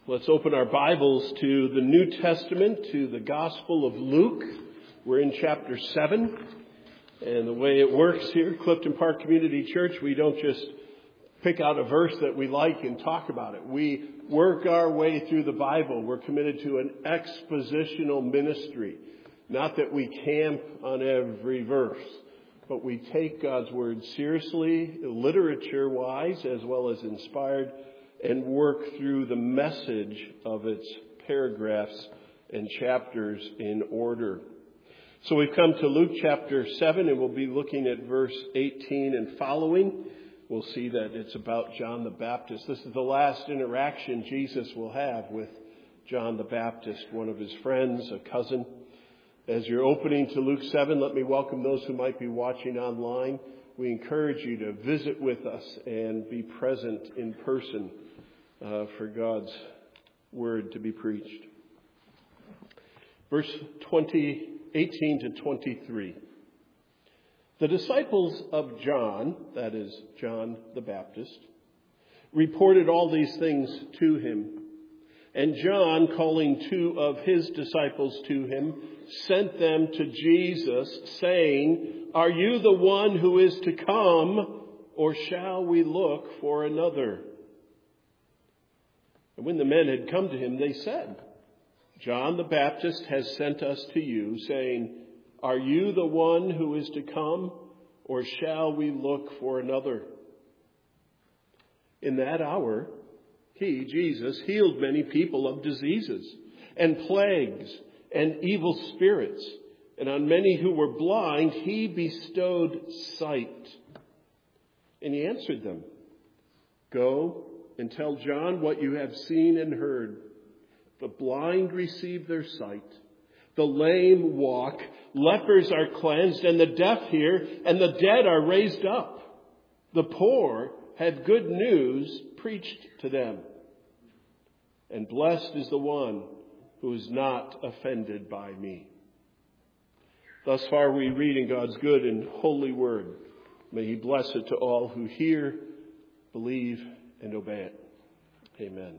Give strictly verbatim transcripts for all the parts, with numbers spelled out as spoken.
Let's open our Bibles to the New Testament, to the Gospel of Luke. We're in chapter seven. And the way it works here, Clifton Park Community Church, we don't just pick out a verse that we like and talk about it. We work our way through the Bible. We're committed to an expositional ministry. Not that we camp on every verse, but we take God's Word seriously, literature-wise, as well as inspired, and work through the message of its paragraphs and chapters in order. So we've come to Luke chapter seven, and we'll be looking at verse eighteen and following. We'll see that it's about John the Baptist. This is the last interaction Jesus will have with John the Baptist, one of his friends, a cousin. As you're opening to Luke seven, let me welcome those who might be watching online. We encourage you to visit with us and be present in person uh, for God's word to be preached. Verse twenty, eighteen to twenty-three. The disciples of John, that is John the Baptist, reported all these things to him. And John, calling two of his disciples to him, sent them to Jesus, saying, "Are you the one who is to come, or shall we look for another?" And when the men had come to him, they said, "John the Baptist has sent us to you, saying, 'Are you the one who is to come, or shall we look for another?'" In that hour, he, Jesus, healed many people of diseases and plagues and evil spirits, and on many who were blind he bestowed sight. And he answered them, "Go and tell John what you have seen and heard. The blind receive their sight, the lame walk, lepers are cleansed, and the deaf hear, and the dead are raised up. The poor have good news preached to them. And blessed is the one who is not offended by me." Thus far we read in God's good and holy word. May he bless it to all who hear, believe, and obey it. Amen.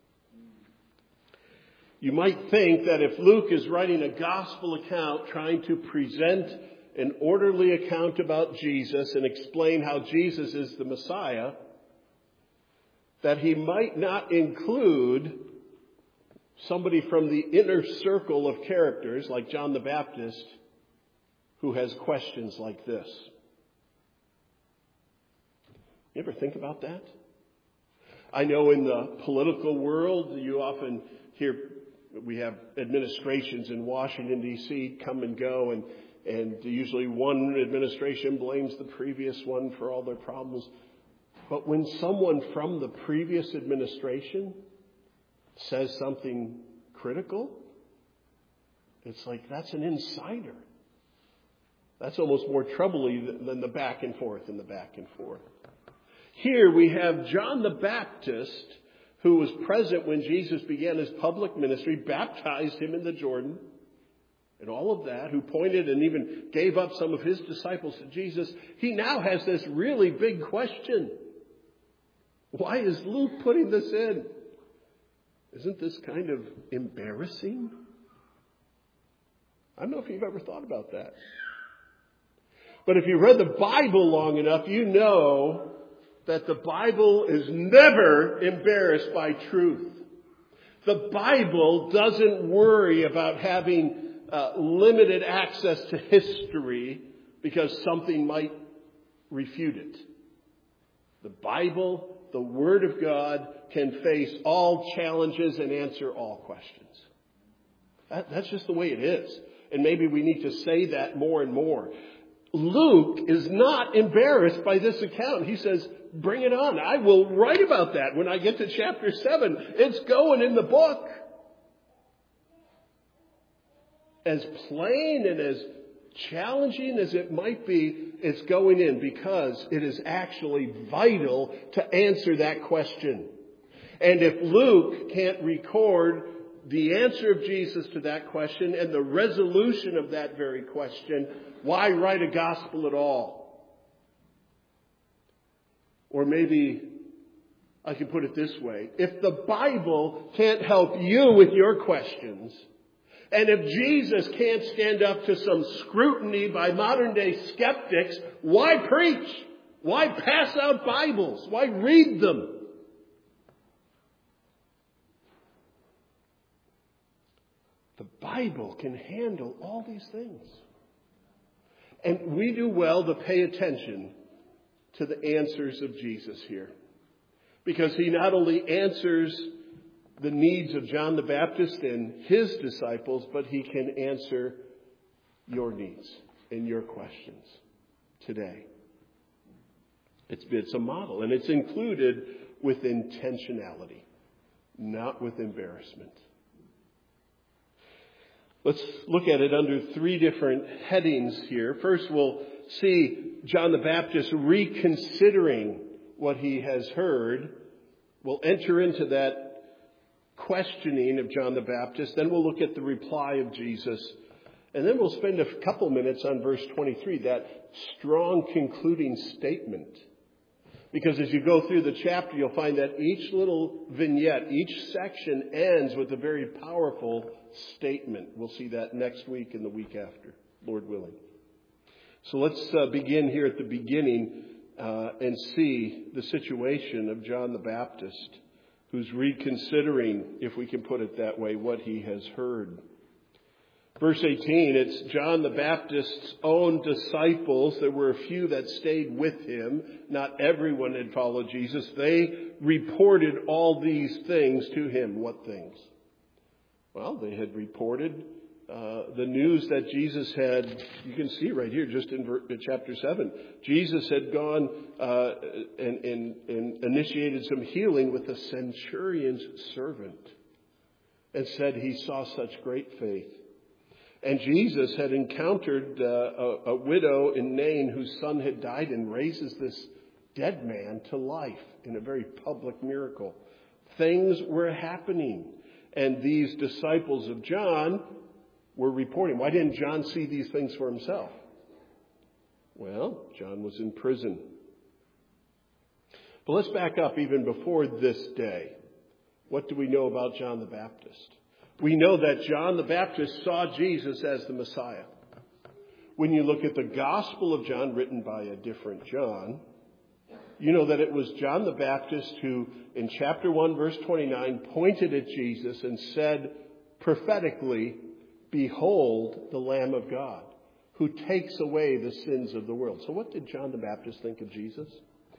You might think that if Luke is writing a gospel account trying to present an orderly account about Jesus and explain how Jesus is the Messiah, that he might not include somebody from the inner circle of characters like John the Baptist who has questions like this. You ever think about that? I know in the political world, you often hear we have administrations in Washington, D C come and go, and, and usually one administration blames the previous one for all their problems. But when someone from the previous administration says something critical, it's like that's an insider. That's almost more troubling than the back and forth and the back and forth. Here we have John the Baptist, who was present when Jesus began his public ministry, baptized him in the Jordan, and all of that, who pointed and even gave up some of his disciples to Jesus. He now has this really big question. Why is Luke putting this in? Isn't this kind of embarrassing? I don't know if you've ever thought about that. But if you read the Bible long enough, you know that the Bible is never embarrassed by truth. The Bible doesn't worry about having uh, limited access to history because something might refute it. The Bible, the Word of God, can face all challenges and answer all questions. That, that's just the way it is. And maybe we need to say that more and more. Luke is not embarrassed by this account. He says, bring it on. I will write about that when I get to chapter seven. It's going in the book. As plain and as challenging as it might be, it's going in because it is actually vital to answer that question. And if Luke can't record the answer of Jesus to that question and the resolution of that very question, why write a gospel at all? Or maybe I can put it this way. If the Bible can't help you with your questions, and if Jesus can't stand up to some scrutiny by modern day skeptics, why preach? Why pass out Bibles? Why read them? The Bible can handle all these things. And we do well to pay attention to the answers of Jesus here. Because he not only answers the needs of John the Baptist and his disciples, but he can answer your needs and your questions today. It's, it's a model, and it's included with intentionality, not with embarrassment. Let's look at it under three different headings here. First, we'll see John the Baptist reconsidering what he has heard. We'll enter into that questioning of John the Baptist. Then we'll look at the reply of Jesus. And then we'll spend a couple minutes on verse twenty-three, that strong concluding statement. Because as you go through the chapter, you'll find that each little vignette, each section ends with a very powerful statement. We'll see that next week and the week after, Lord willing. So let's uh, begin here at the beginning uh, and see the situation of John the Baptist, who's reconsidering, if we can put it that way, what he has heard. Verse eighteen, it's John the Baptist's own disciples. There were a few that stayed with him. Not everyone had followed Jesus. They reported all these things to him. What things? Well, they had reported uh, the news that Jesus had, you can see right here, just in ver- chapter seven. Jesus had gone uh, and, and, and initiated some healing with a centurion's servant and said he saw such great faith. And Jesus had encountered uh, a, a widow in Nain whose son had died and raises this dead man to life in a very public miracle. Things were happening. And these disciples of John were reporting. Why didn't John see these things for himself? Well, John was in prison. But let's back up even before this day. What do we know about John the Baptist? We know that John the Baptist saw Jesus as the Messiah. When you look at the Gospel of John, written by a different John, you know that it was John the Baptist who, in chapter one, verse twenty-nine, pointed at Jesus and said prophetically, "Behold the Lamb of God, who takes away the sins of the world." So what did John the Baptist think of Jesus?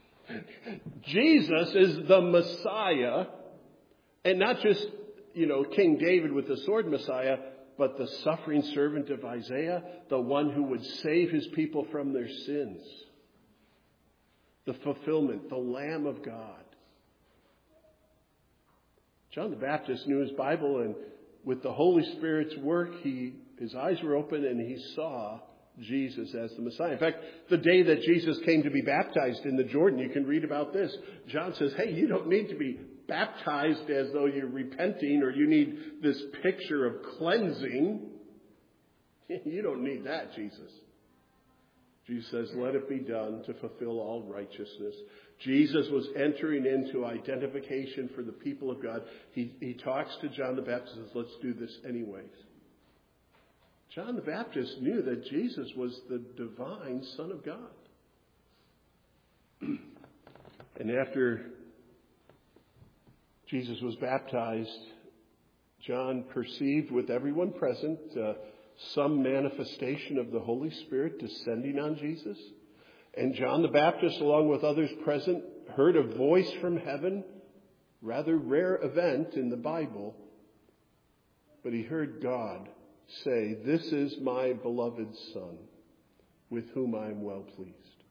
Jesus is the Messiah, and not just, you know, King David with the sword Messiah, but the suffering servant of Isaiah, the one who would save his people from their sins. The fulfillment, the Lamb of God. John the Baptist knew his Bible, and with the Holy Spirit's work, he his eyes were open and he saw Jesus as the Messiah. In fact, the day that Jesus came to be baptized in the Jordan, you can read about this. John says, hey, you don't need to be baptized as though you're repenting or you need this picture of cleansing. You don't need that, Jesus. Jesus says, let it be done to fulfill all righteousness. Jesus was entering into identification for the people of God. He, he talks to John the Baptist and says, let's do this anyways. John the Baptist knew that Jesus was the divine Son of God. And after Jesus was baptized, John perceived with everyone present uh, some manifestation of the Holy Spirit descending on Jesus. And John the Baptist, along with others present, heard a voice from heaven, rather rare event in the Bible, but he heard God say, "This is my beloved Son, with whom I am well pleased."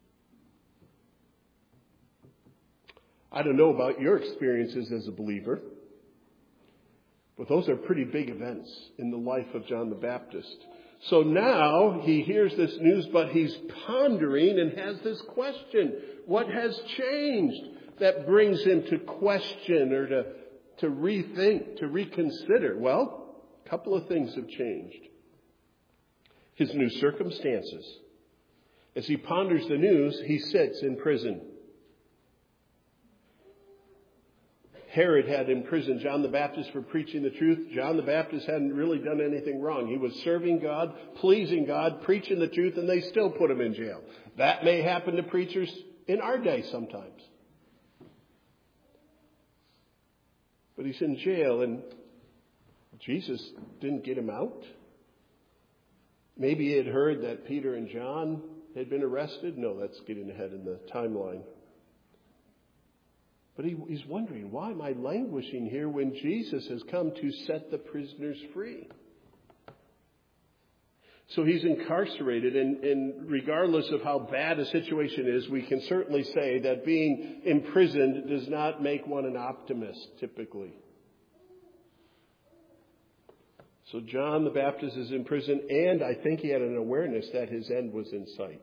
I don't know about your experiences as a believer, but those are pretty big events in the life of John the Baptist. So now he hears this news, but he's pondering and has this question. What has changed that brings him to question or to, to rethink, to reconsider? Well, a couple of things have changed. His new circumstances. As he ponders the news, he sits in prison. Herod had imprisoned John the Baptist for preaching the truth. John the Baptist hadn't really done anything wrong. He was serving God, pleasing God, preaching the truth, and they still put him in jail. That may happen to preachers in our day sometimes. But he's in jail, and Jesus didn't get him out. Maybe he had heard that Peter and John had been arrested. No, that's getting ahead in the timeline. But he, he's wondering, why am I languishing here when Jesus has come to set the prisoners free? So he's incarcerated, and, and regardless of how bad a situation is, we can certainly say that being imprisoned does not make one an optimist, typically. So John the Baptist is in prison, and I think he had an awareness that his end was in sight.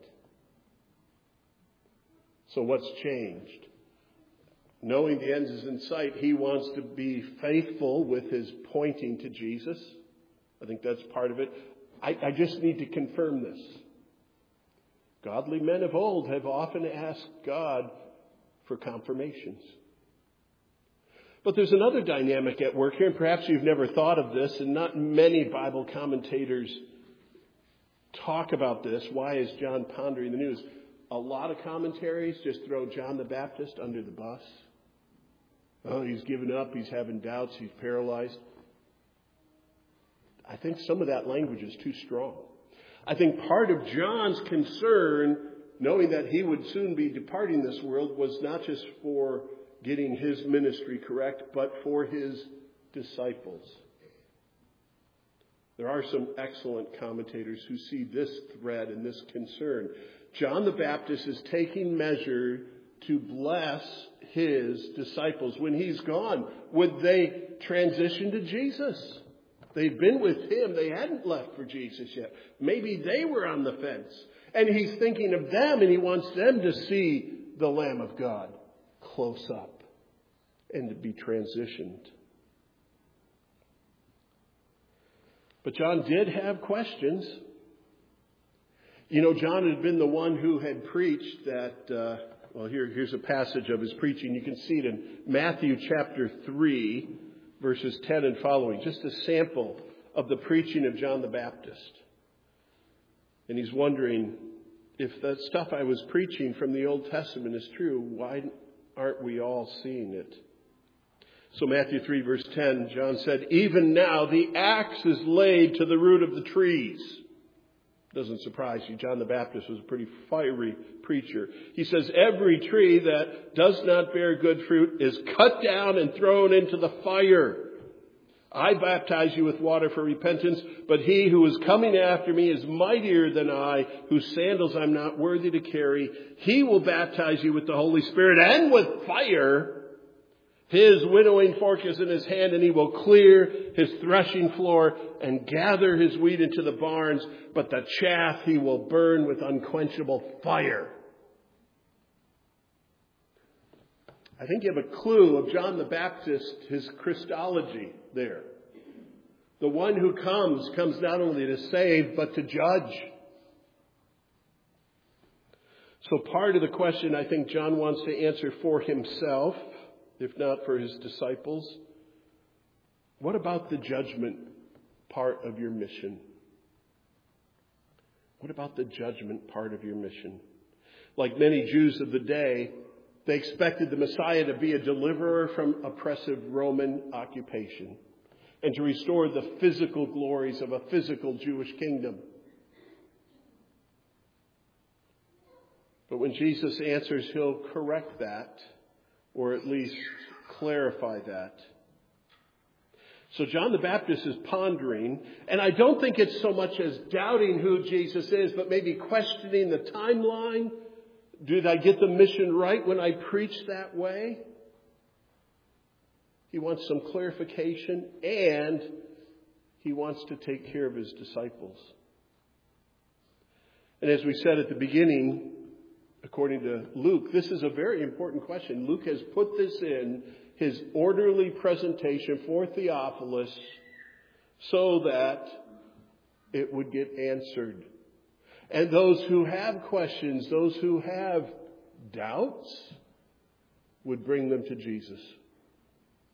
So what's changed? Knowing the end is in sight, he wants to be faithful with his pointing to Jesus. I think that's part of it. I, I just need to confirm this. Godly men of old have often asked God for confirmations. But there's another dynamic at work here, and perhaps you've never thought of this, and not many Bible commentators talk about this. Why is John pondering the news? A lot of commentaries just throw John the Baptist under the bus. Oh, he's given up, he's having doubts, he's paralyzed. I think some of that language is too strong. I think part of John's concern, knowing that he would soon be departing this world, was not just for getting his ministry correct, but for his disciples. There are some excellent commentators who see this thread and this concern. John the Baptist is taking measure to bless his disciples. When he's gone, would they transition to Jesus? They'd been with him. They hadn't left for Jesus yet. Maybe they were on the fence. And he's thinking of them, and he wants them to see the Lamb of God close up and to be transitioned. But John did have questions. You know, John had been the one who had preached that, uh, well, here, here's a passage of his preaching. You can see it in Matthew chapter three, verses ten and following. Just a sample of the preaching of John the Baptist. And he's wondering, if that stuff I was preaching from the Old Testament is true, why aren't we all seeing it? So Matthew three, verse ten, John said, "Even now the axe is laid to the root of the trees." Doesn't surprise you. John the Baptist was a pretty fiery preacher. He says, "Every tree that does not bear good fruit is cut down and thrown into the fire. I baptize you with water for repentance, but he who is coming after me is mightier than I, whose sandals I'm not worthy to carry. He will baptize you with the Holy Spirit and with fire. His winnowing fork is in his hand, and he will clear his threshing floor and gather his wheat into the barns, but the chaff he will burn with unquenchable fire." I think you have a clue of John the Baptist, his Christology there. The one who comes, comes not only to save, but to judge. So part of the question I think John wants to answer for himself, if not for his disciples, what about the judgment part of your mission? What about the judgment part of your mission? Like many Jews of the day, they expected the Messiah to be a deliverer from oppressive Roman occupation and to restore the physical glories of a physical Jewish kingdom. But when Jesus answers, he'll correct that, or at least clarify that. So John the Baptist is pondering, and I don't think it's so much as doubting who Jesus is, but maybe questioning the timeline. Did I get the mission right when I preached that way? He wants some clarification, and he wants to take care of his disciples. And as we said at the beginning, according to Luke, this is a very important question. Luke has put this in his orderly presentation for Theophilus so that it would get answered. And those who have questions, those who have doubts, would bring them to Jesus.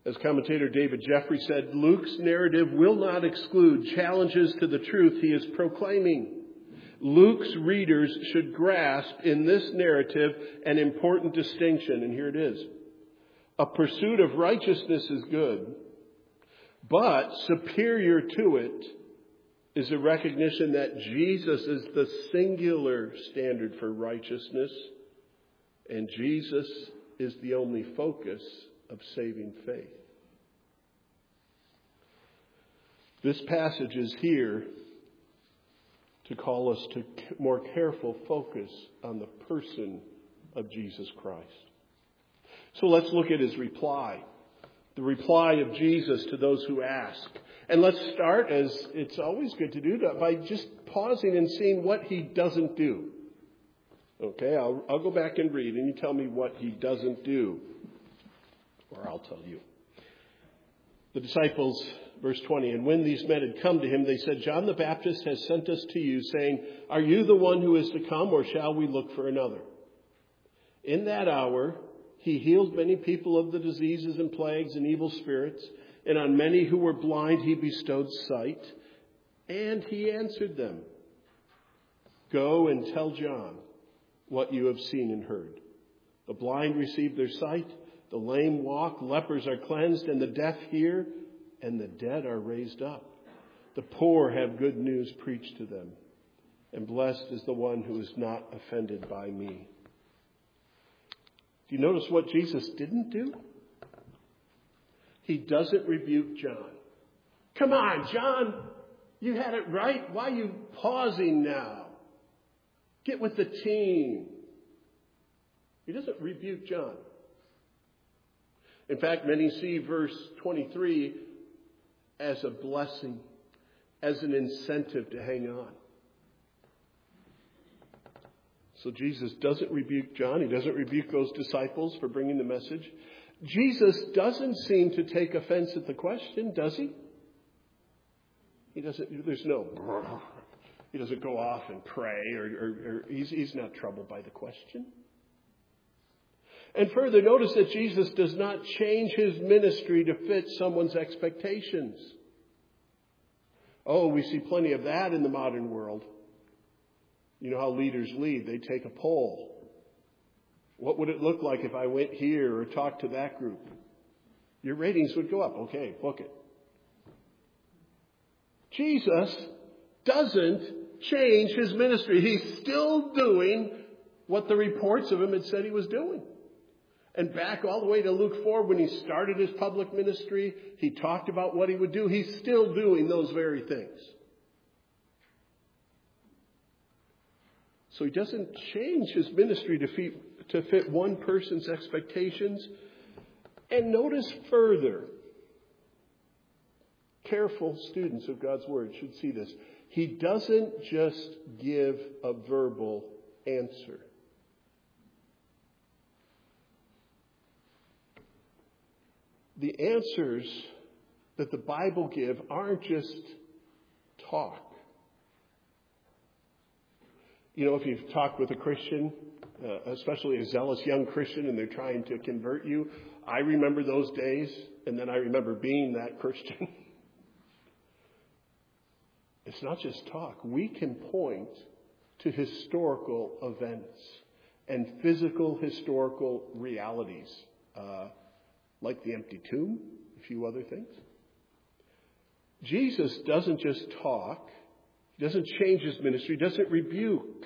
As commentator David Jeffrey said, Luke's narrative will not exclude challenges to the truth he is proclaiming. Luke's readers should grasp in this narrative an important distinction, and here it is. A pursuit of righteousness is good, but superior to it is a recognition that Jesus is the singular standard for righteousness, and Jesus is the only focus of saving faith. This passage is here to call us to more careful focus on the person of Jesus Christ. So let's look at his reply. The reply of Jesus to those who ask. And let's start, as it's always good to do, by just pausing and seeing what he doesn't do. Okay, I'll, I'll go back and read, and you tell me what he doesn't do. Or I'll tell you. The disciples, verse twenty, and when these men had come to him, they said, John the Baptist has sent us to you, saying, are you the one who is to come, or shall we look for another? In that hour, he healed many people of the diseases and plagues and evil spirits, and on many who were blind he bestowed sight. And he answered them, go and tell John what you have seen and heard. The blind receive their sight, the lame walk, lepers are cleansed, and the deaf hear, and the dead are raised up. The poor have good news preached to them, and blessed is the one who is not offended by me. Do you notice what Jesus didn't do? He doesn't rebuke John. Come on, John, you had it right. Why are you pausing now? Get with the team. He doesn't rebuke John. In fact, many see verse twenty-three as a blessing, as an incentive to hang on. So Jesus doesn't rebuke John. He doesn't rebuke those disciples for bringing the message. Jesus doesn't seem to take offense at the question, does he? He doesn't, there's no, he doesn't go off and pray, or, or, or he's, he's not troubled by the question. And further, notice that Jesus does not change his ministry to fit someone's expectations. Oh, we see plenty of that in the modern world. You know how leaders lead. They take a poll. What would it look like if I went here or talked to that group? Your ratings would go up. Okay, book it. Jesus doesn't change his ministry. He's still doing what the reports of him had said he was doing. And back all the way to Luke four, when he started his public ministry, he talked about what he would do. He's still doing those very things. So he doesn't change his ministry to fit, to fit one person's expectations. And notice further, careful students of God's Word should see this. He doesn't just give a verbal answer. The answers that the Bible give aren't just talk. You know, if you've talked with a Christian, uh, especially a zealous young Christian, and they're trying to convert you, I remember those days, and then I remember being that Christian. It's not just talk. We can point to historical events and physical historical realities, uh, like the empty tomb, a few other things. Jesus doesn't just talk. He doesn't change his ministry. He doesn't rebuke.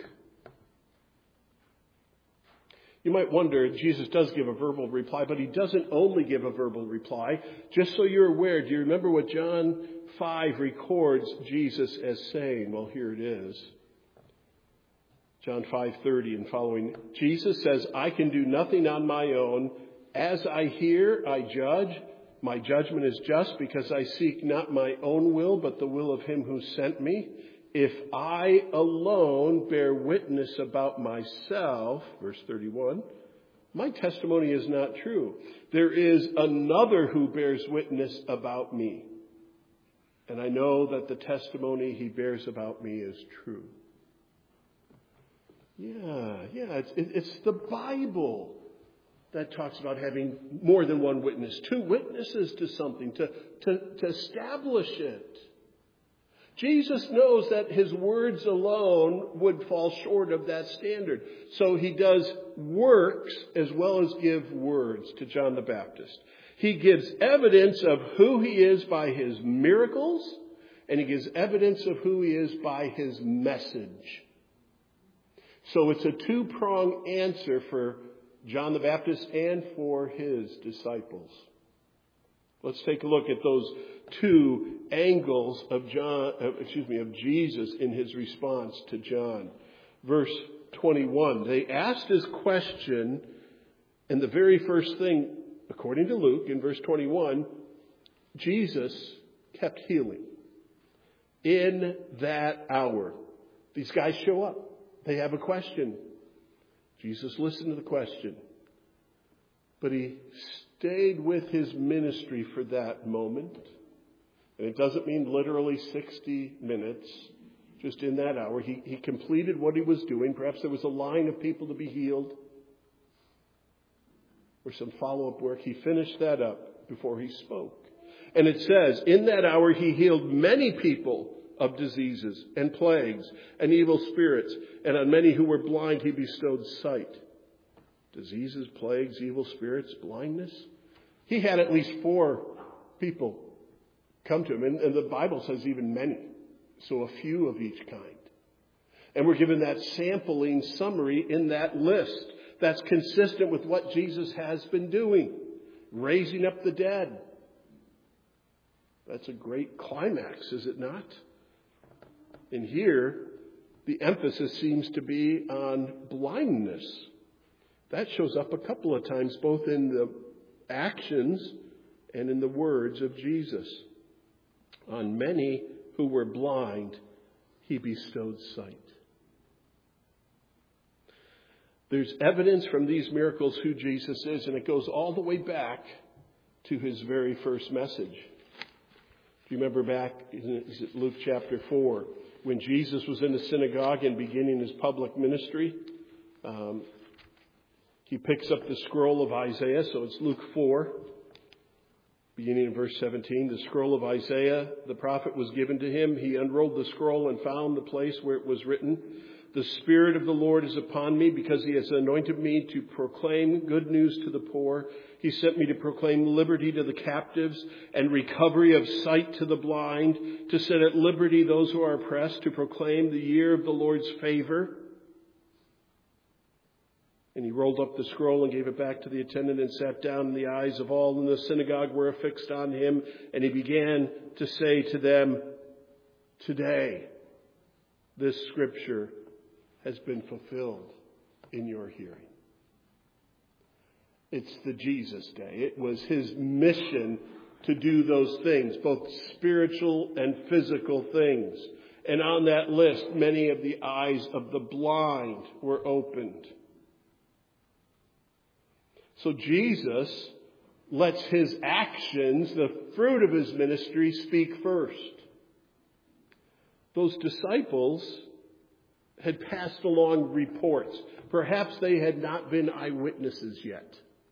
You might wonder, Jesus does give a verbal reply, but he doesn't only give a verbal reply. Just so you're aware, do you remember what John five records Jesus as saying? Well, here it is. John five thirty and following. Jesus says, I can do nothing on my own. As I hear, I judge. My judgment is just because I seek not my own will, but the will of him who sent me. If I alone bear witness about myself, verse thirty-one, my testimony is not true. There is another who bears witness about me. And I know that the testimony he bears about me is true. Yeah, yeah, it's, it's the Bible that talks about having more than one witness, two witnesses to something, to, to, to establish it. Jesus knows that his words alone would fall short of that standard. So he does works as well as give words to John the Baptist. He gives evidence of who he is by his miracles, and he gives evidence of who he is by his message. So it's a two-pronged answer for John the Baptist and for his disciples. Let's take a look at those two angles of John, uh, excuse me, of Jesus in his response to John. Verse twenty-one. They asked his question, and the very first thing, according to Luke, in verse twenty-one, Jesus kept healing. In that hour, these guys show up. They have a question. Jesus listened to the question. But he stayed with his ministry for that moment. And it doesn't mean literally sixty minutes. Just in that hour, he, he completed what he was doing. Perhaps there was a line of people to be healed, or some follow-up work. He finished that up before he spoke. And it says, in that hour he healed many people of diseases and plagues and evil spirits, and on many who were blind he bestowed sight. Diseases, plagues, evil spirits, blindness. He had at least four people come to him, and, and the Bible says even many. So a few of each kind. And we're given that sampling summary in that list that's consistent with what Jesus has been doing. Raising up the dead. That's a great climax, is it not? And here, the emphasis seems to be on blindness. That shows up a couple of times, both in the actions and in the words of Jesus. On many who were blind, he bestowed sight. There's evidence from these miracles who Jesus is, and it goes all the way back to his very first message. Do you remember back in Luke chapter four, when Jesus was in the synagogue and beginning his public ministry? Um, he picks up the scroll of Isaiah, so it's Luke four. Beginning in verse seventeen, the scroll of Isaiah, the prophet, was given to him. He unrolled the scroll and found the place where it was written, "The Spirit of the Lord is upon me, because he has anointed me to proclaim good news to the poor. He sent me to proclaim liberty to the captives and recovery of sight to the blind, to set at liberty those who are oppressed, to proclaim the year of the Lord's favor." And he rolled up the scroll and gave it back to the attendant and sat down. And the eyes of all in the synagogue were fixed on him. And he began to say to them, "Today, this scripture has been fulfilled in your hearing." It's the Jesus day. It was his mission to do those things, both spiritual and physical things. And on that list, many of the eyes of the blind were opened. So Jesus lets his actions, the fruit of his ministry, speak first. Those disciples had passed along reports. Perhaps they had not been eyewitnesses yet.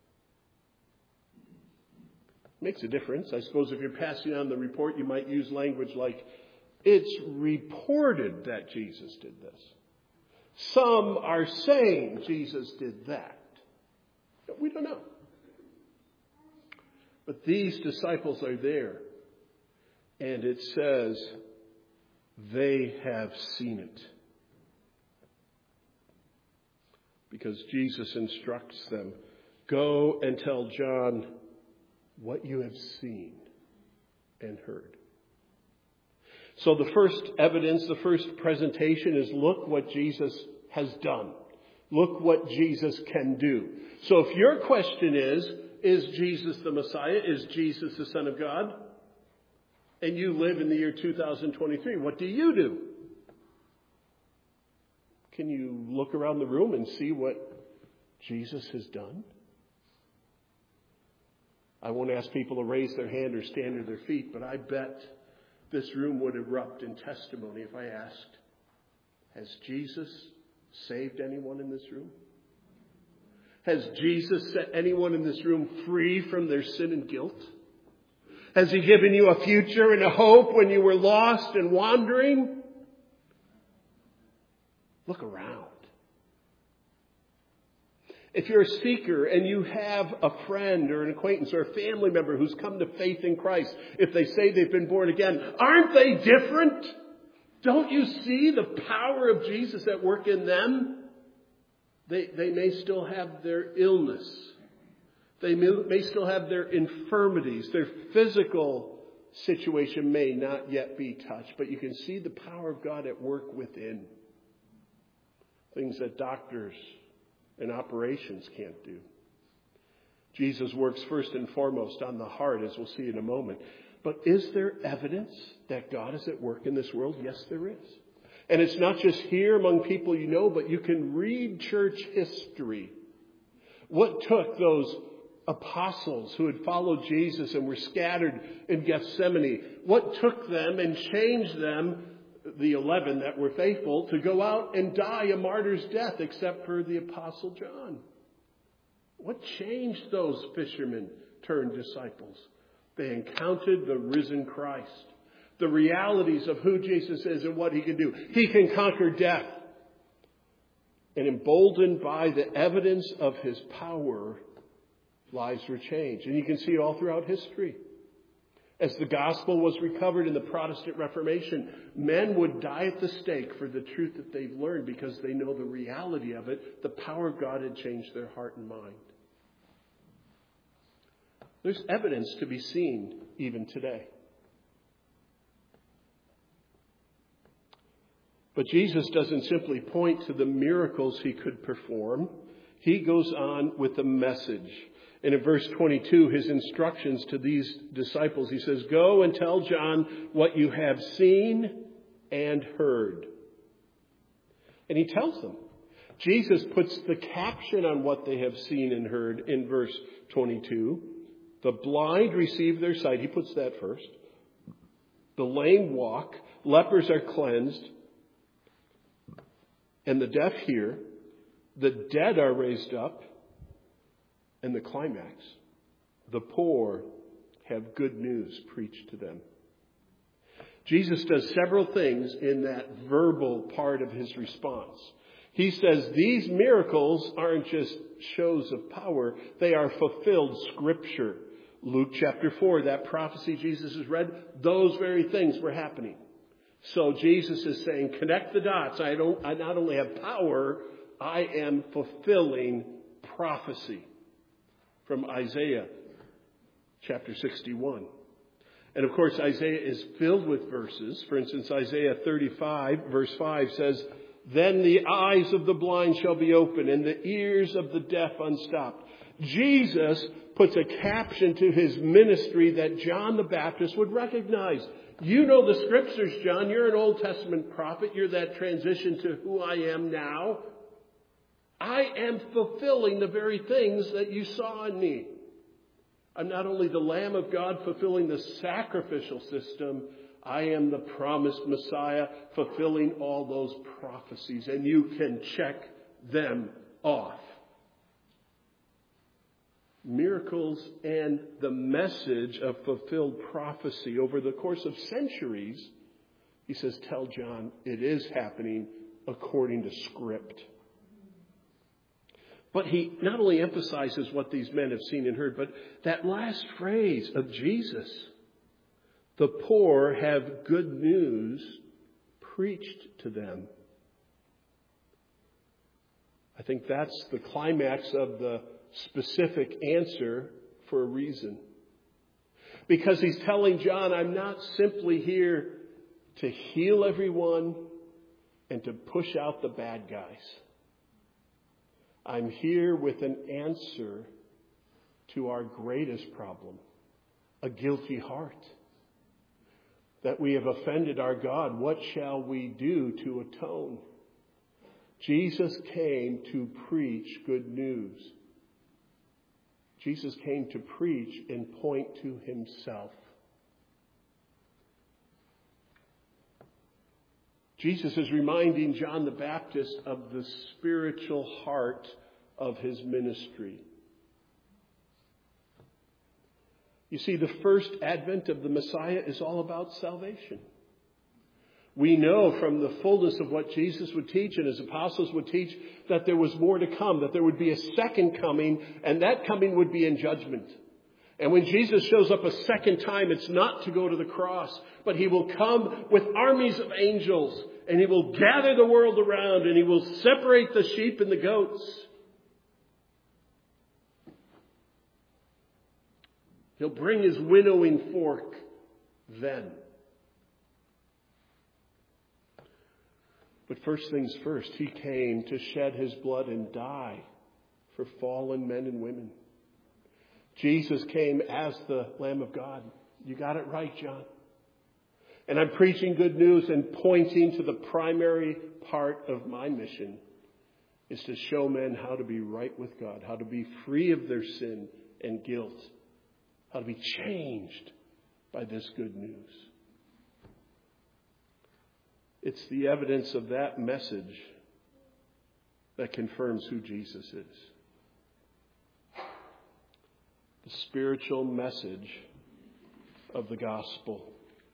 Makes a difference. I suppose if you're passing on the report, you might use language like, "It's reported that Jesus did this. Some are saying Jesus did that." We don't know. But these disciples are there. And it says they have seen it. Because Jesus instructs them, "Go and tell John what you have seen and heard." So the first evidence, the first presentation is, look what Jesus has done. Look what Jesus can do. So if your question is, is Jesus the Messiah? Is Jesus the Son of God? And you live in the year two thousand twenty-three, what do you do? Can you look around the room and see what Jesus has done? I won't ask people to raise their hand or stand to their feet, but I bet this room would erupt in testimony if I asked, has Jesus saved anyone in this room? Has Jesus set anyone in this room free from their sin and guilt? Has He given you a future and a hope when you were lost and wandering? Look around. If you're a seeker and you have a friend or an acquaintance or a family member who's come to faith in Christ, if they say they've been born again, aren't they different? Don't you see the power of Jesus at work in them? They, they may still have their illness. They may, may still have their infirmities. Their physical situation may not yet be touched, but you can see the power of God at work within. Things that doctors and operations can't do. Jesus works first and foremost on the heart, as we'll see in a moment. But is there evidence that God is at work in this world? Yes, there is. And it's not just here among people you know, but you can read church history. What took those apostles who had followed Jesus and were scattered in Gethsemane, what took them and changed them, the eleven that were faithful, to go out and die a martyr's death, except for the Apostle John? What changed those fishermen turned disciples? They encountered the risen Christ, the realities of who Jesus is and what He can do. He can conquer death. And emboldened by the evidence of His power, lives were changed. And you can see it all throughout history. As the gospel was recovered in the Protestant Reformation, men would die at the stake for the truth that they've learned because they know the reality of it. The power of God had changed their heart and mind. There's evidence to be seen even today. But Jesus doesn't simply point to the miracles He could perform. He goes on with a message. And in verse twenty-two, His instructions to these disciples, He says, "Go and tell John what you have seen and heard." And He tells them. Jesus puts the caption on what they have seen and heard in verse twenty-two. The blind receive their sight. He puts that first. The lame walk. Lepers are cleansed. And the deaf hear. The dead are raised up. And the climax, the poor have good news preached to them. Jesus does several things in that verbal part of His response. He says these miracles aren't just shows of power, they are fulfilled Scripture. Luke chapter four, that prophecy Jesus has read, those very things were happening. So Jesus is saying, connect the dots. I don't, I not only have power, I am fulfilling prophecy. From Isaiah chapter sixty-one. And of course, Isaiah is filled with verses. For instance, Isaiah thirty-five, verse five says, "Then the eyes of the blind shall be open and the ears of the deaf unstopped." Jesus puts a caption to His ministry that John the Baptist would recognize. You know the Scriptures, John. You're an Old Testament prophet. You're that transition to who I am now. I am fulfilling the very things that you saw in me. I'm not only the Lamb of God fulfilling the sacrificial system, I am the promised Messiah fulfilling all those prophecies. And you can check them off. Miracles and the message of fulfilled prophecy over the course of centuries, He says, tell John, it is happening according to script. But He not only emphasizes what these men have seen and heard, but that last phrase of Jesus, the poor have good news preached to them. I think that's the climax of the specific answer for a reason. Because He's telling John, I'm not simply here to heal everyone and to push out the bad guys. I'm here with an answer to our greatest problem, a guilty heart. That we have offended our God. What shall we do to atone? Jesus came to preach good news. Jesus came to preach and point to Himself. Jesus is reminding John the Baptist of the spiritual heart of his ministry. You see, the first advent of the Messiah is all about salvation. We know from the fullness of what Jesus would teach and his apostles would teach that there was more to come, that there would be a second coming, and that coming would be in judgment. And when Jesus shows up a second time, it's not to go to the cross, but he will come with armies of angels, and he will gather the world around, and he will separate the sheep and the goats. He'll bring his winnowing fork then. But first things first, he came to shed his blood and die for fallen men and women. Jesus came as the Lamb of God. You got it right, John. And I'm preaching good news and pointing to the primary part of my mission is to show men how to be right with God, how to be free of their sin and guilt, how to be changed by this good news. It's the evidence of that message that confirms who Jesus is. The spiritual message of the gospel.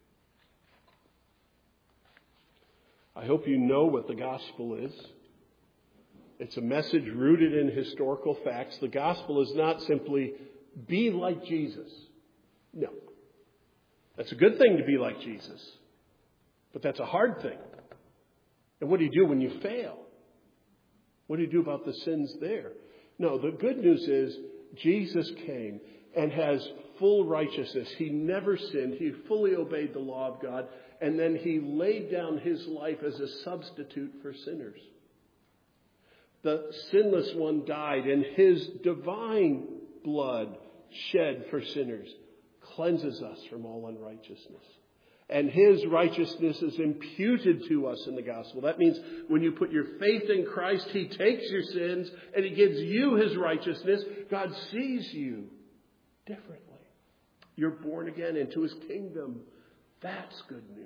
I hope you know what the gospel is. It's a message rooted in historical facts. The gospel is not simply be like Jesus. No. That's a good thing to be like Jesus. But that's a hard thing. And what do you do when you fail? What do you do about the sins there? No, the good news is Jesus came and has full righteousness. He never sinned. He fully obeyed the law of God. And then he laid down his life as a substitute for sinners. The sinless one died, and his divine blood shed for sinners cleanses us from all unrighteousness. And his righteousness is imputed to us in the gospel. That means when you put your faith in Christ, he takes your sins and he gives you his righteousness. God sees you differently. You're born again into his kingdom. That's good news.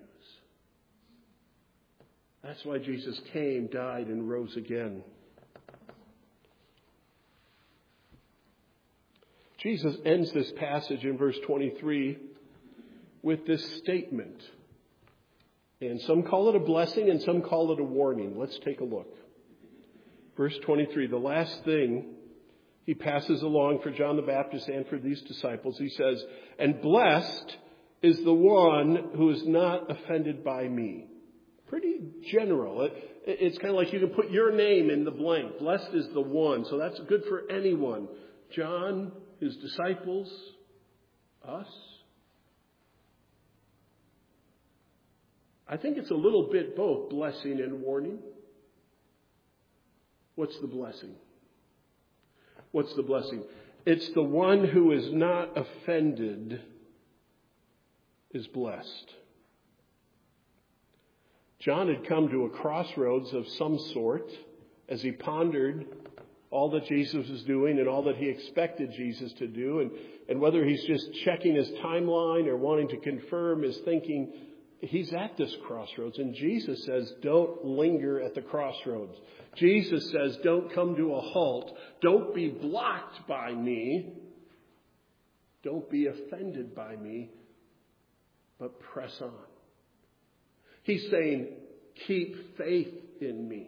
That's why Jesus came, died, and rose again. Jesus ends this passage in verse twenty-three with this statement. And some call it a blessing and some call it a warning. Let's take a look. Verse twenty-three, the last thing he passes along for John the Baptist and for these disciples, he says, and blessed is the one who is not offended by me. Pretty general. It, it's kind of like you can put your name in the blank. Blessed is the one. So that's good for anyone. John, his disciples, us. I think it's a little bit both blessing and warning. What's the blessing? What's the blessing? It's the one who is not offended is blessed. John had come to a crossroads of some sort as he pondered all that Jesus was doing and all that he expected Jesus to do, and, and whether he's just checking his timeline or wanting to confirm his thinking. He's at this crossroads, and Jesus says, don't linger at the crossroads. Jesus says, don't come to a halt. Don't be blocked by me. Don't be offended by me, but press on. He's saying, keep faith in me.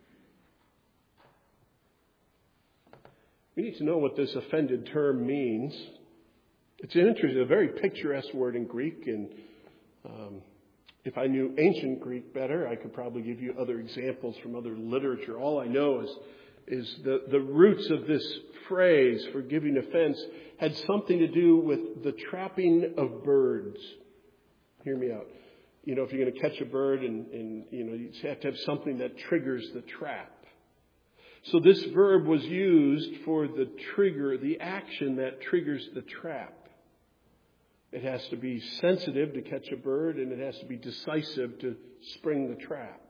We need to know what this offended term means. It's an interesting, a very picturesque word in Greek, and um, if I knew ancient Greek better, I could probably give you other examples from other literature. All I know is, is the, the roots of this phrase, forgiving offense, had something to do with the trapping of birds. Hear me out. You know, if you're going to catch a bird and, and you know, you have to have something that triggers the trap. So this verb was used for the trigger, the action that triggers the trap. It has to be sensitive to catch a bird, and it has to be decisive to spring the trap.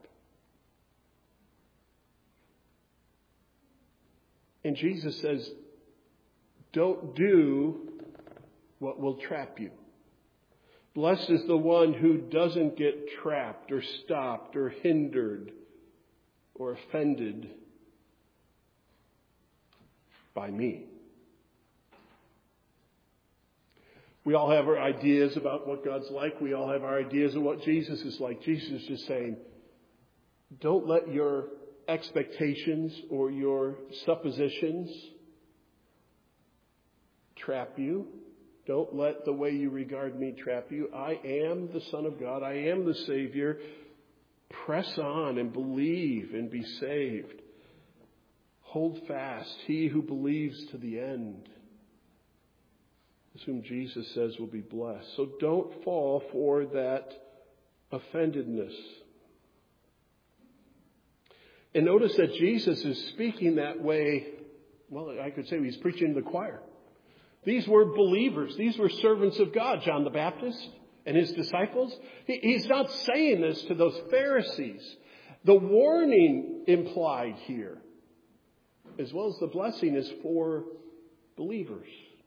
And Jesus says, don't do what will trap you. Blessed is the one who doesn't get trapped or stopped or hindered or offended by me. We all have our ideas about what God's like. We all have our ideas of what Jesus is like. Jesus is just saying, don't let your expectations or your suppositions trap you. Don't let the way you regard me trap you. I am the Son of God. I am the Savior. Press on and believe and be saved. Hold fast. He who believes to the end is whom Jesus says will be blessed. So don't fall for that offendedness. And notice that Jesus is speaking that way. Well, I could say he's preaching to the choir. These were believers. These were servants of God, John the Baptist and his disciples. He, he's not saying this to those Pharisees. The warning implied here, as well as the blessing, is for believers.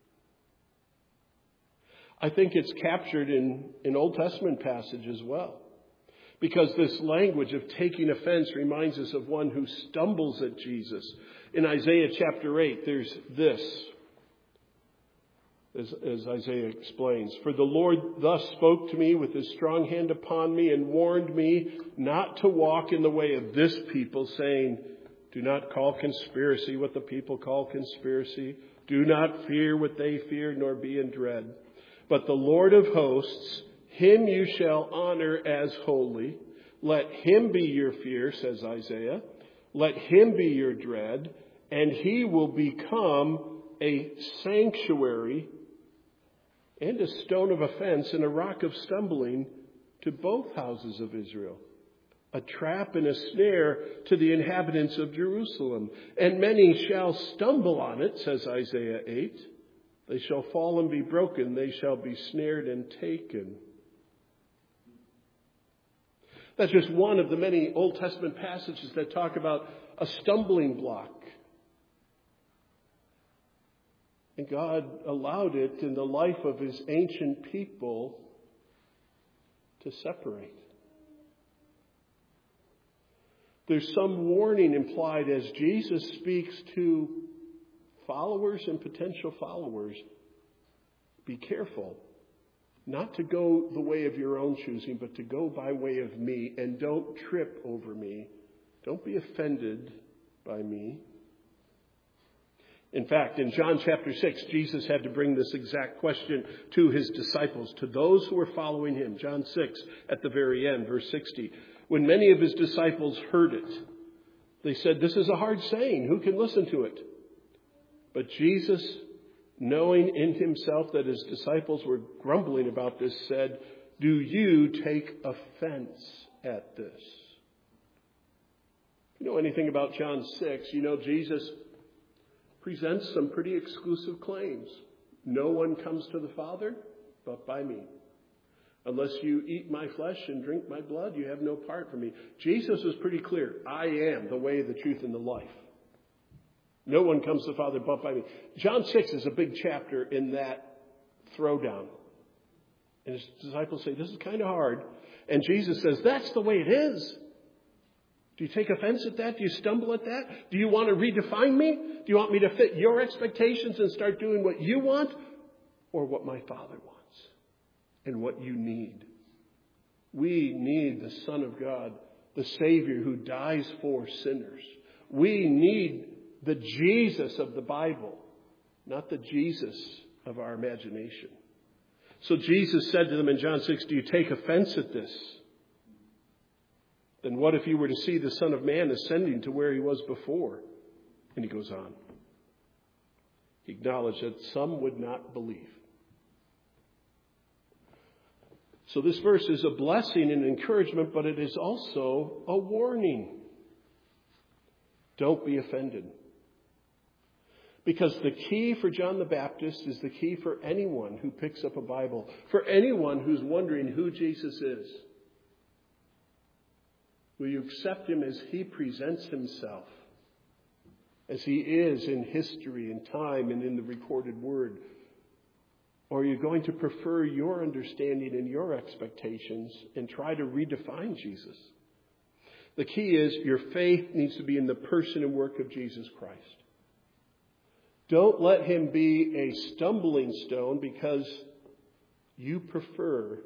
I think it's captured in an Old Testament passage as well. Because this language of taking offense reminds us of one who stumbles at Jesus. In Isaiah chapter eight, there's this, as, as Isaiah explains. For the Lord thus spoke to me with his strong hand upon me and warned me not to walk in the way of this people, saying, do not call conspiracy what the people call conspiracy. Do not fear what they fear, nor be in dread. But the Lord of hosts, him you shall honor as holy. Let him be your fear, says Isaiah. Let him be your dread, and he will become a sanctuary and a stone of offense and a rock of stumbling to both houses of Israel. A trap and a snare to the inhabitants of Jerusalem. And many shall stumble on it, says Isaiah eight. They shall fall and be broken. They shall be snared and taken. That's just one of the many Old Testament passages that talk about a stumbling block. And God allowed it in the life of his ancient people to separate. There's some warning implied as Jesus speaks to followers and potential followers. Be careful not to go the way of your own choosing, but to go by way of me, and don't trip over me. Don't be offended by me. In fact, in John chapter six, Jesus had to bring this exact question to his disciples, to those who were following him. John six, at the very end, verse sixty. When many of his disciples heard it, they said, this is a hard saying. Who can listen to it? But Jesus, knowing in himself that his disciples were grumbling about this, said, do you take offense at this? If you know anything about John six, you know Jesus presents some pretty exclusive claims. No one comes to the Father but by me. Unless you eat my flesh and drink my blood, you have no part from me. Jesus was pretty clear. I am the way, the truth, and the life. No one comes to the Father but by me. John six is a big chapter in that throwdown. And his disciples say, this is kind of hard. And Jesus says, that's the way it is. Do you take offense at that? Do you stumble at that? Do you want to redefine me? Do you want me to fit your expectations and start doing what you want? Or what my Father wants? And what you need? We need the Son of God, the Savior who dies for sinners. We need the Jesus of the Bible, not the Jesus of our imagination. So Jesus said to them in John six, do you take offense at this? Then what if you were to see the Son of Man ascending to where he was before? And he goes on. He acknowledged that some would not believe. So this verse is a blessing and encouragement, but it is also a warning. Don't be offended. Because the key for John the Baptist is the key for anyone who picks up a Bible, for anyone who's wondering who Jesus is. Will you accept him as he presents himself, as he is in history and time and in the recorded word? Or are you going to prefer your understanding and your expectations and try to redefine Jesus? The key is your faith needs to be in the person and work of Jesus Christ. Don't let him be a stumbling stone because you prefer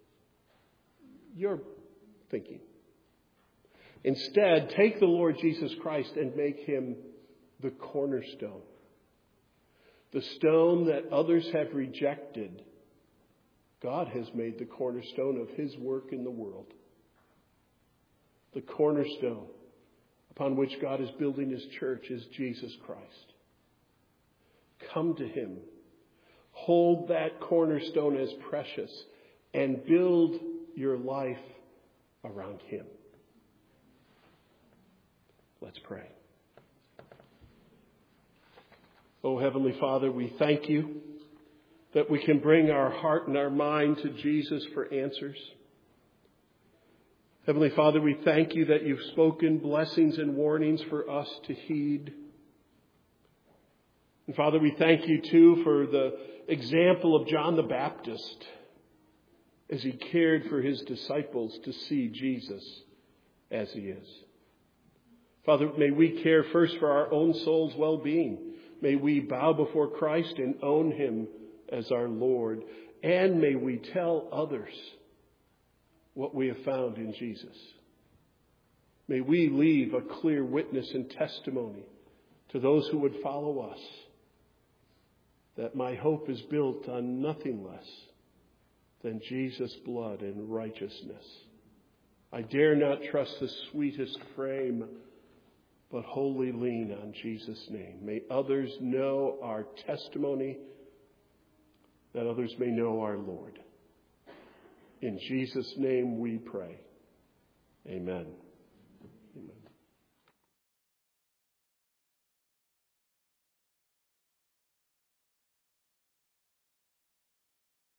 your thinking. Instead, take the Lord Jesus Christ and make him the cornerstone. The stone that others have rejected, God has made the cornerstone of his work in the world. The cornerstone upon which God is building his church is Jesus Christ. Come to him. Hold that cornerstone as precious and build your life around him. Let's pray. Oh, Heavenly Father, we thank you that we can bring our heart and our mind to Jesus for answers. Heavenly Father, we thank you that you've spoken blessings and warnings for us to heed. And Father, we thank you too for the example of John the Baptist as he cared for his disciples to see Jesus as he is. Father, may we care first for our own soul's well-being. May we bow before Christ and own him as our Lord. And may we tell others what we have found in Jesus. May we leave a clear witness and testimony to those who would follow us that my hope is built on nothing less than Jesus' blood and righteousness. I dare not trust the sweetest frame, but wholly lean on Jesus' name. May others know our testimony, that others may know our Lord. In Jesus' name we pray. Amen.